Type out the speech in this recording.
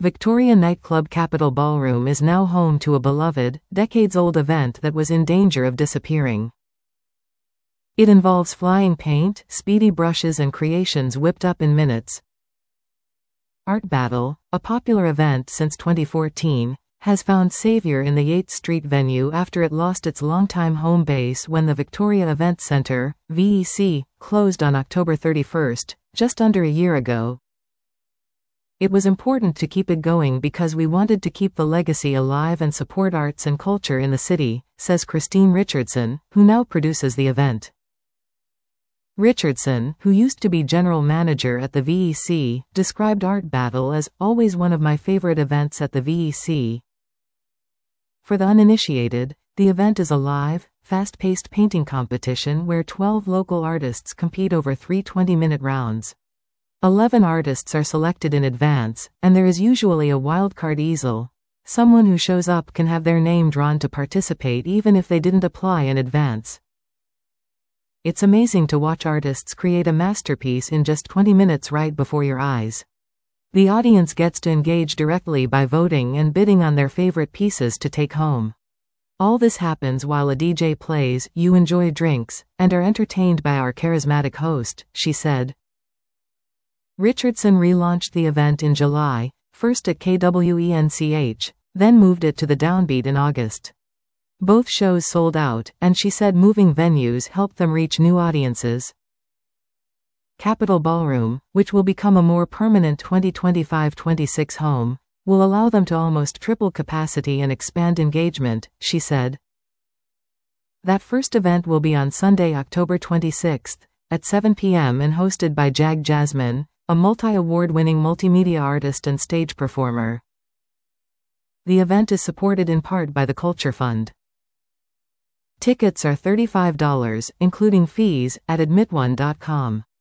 Victoria nightclub Capitol Ballroom is now home to a beloved, decades-old event that was in danger of disappearing. It involves flying paint, speedy brushes and creations whipped up in minutes. Art Battle, a popular event since 2014, has found savior in the Yates Street venue after it lost its longtime home base when the Victoria Event Centre, VEC, closed on October 31, just under a year ago. It was important to keep it going because we wanted to keep the legacy alive and support arts and culture in the city, says Christine Richardson, who now produces the event. Richardson, who used to be general manager at the VEC, described Art Battle as always one of my favorite events at the VEC. For the uninitiated, the event is a live, fast-paced painting competition where 12 local artists compete over 3 20-minute rounds. 11 artists are selected in advance, and there is usually a wildcard easel. Someone who shows up can have their name drawn to participate even if they didn't apply in advance. It's amazing to watch artists create a masterpiece in just 20 minutes right before your eyes. The audience gets to engage directly by voting and bidding on their favorite pieces to take home. All this happens while a DJ plays, you enjoy drinks, and are entertained by our charismatic host, she said. Richardson relaunched the event in July, first at KWENCH, then moved it to the Downbeat in August. Both shows sold out, and she said moving venues helped them reach new audiences. Capitol Ballroom, which will become a more permanent 2025-26 home, will allow them to almost triple capacity and expand engagement, she said. That first event will be on Sunday, October 26, at 7 p.m. and hosted by Jag Jasmine, a multi-award-winning multimedia artist and stage performer. The event is supported in part by the Culture Fund. Tickets are $35, including fees, at admitone.com.